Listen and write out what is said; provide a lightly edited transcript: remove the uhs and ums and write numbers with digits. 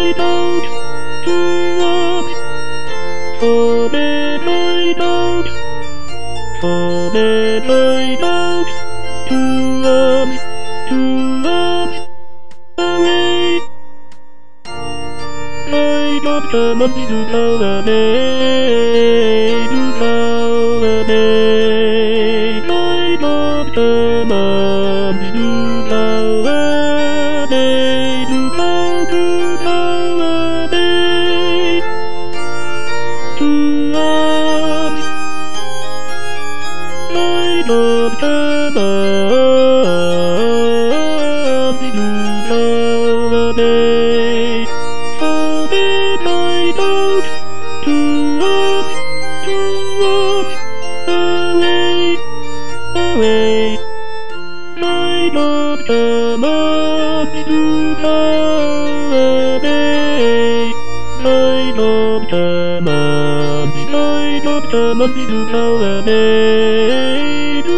night out to walk. For midnight out. For midnight out to walk away. Light up the months to holiday, to holiday. Light up the months to holiday, to holiday. To walk. Light up the months to holiday. For midnight out to walk away, away. Light up the months to holiday. Light up the months to holiday.